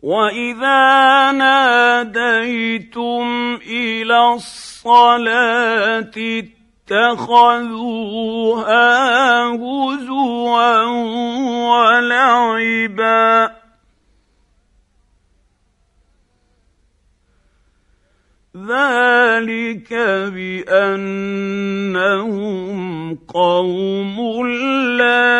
وَإِذَا نَادَيْتُمْ إِلَى الصَّلَاةِ اتَّخَذُوهَا هُزُوًا وَلَعِبًا ذَلِكَ بِأَنَّهُمْ قَوْمٌ لَّا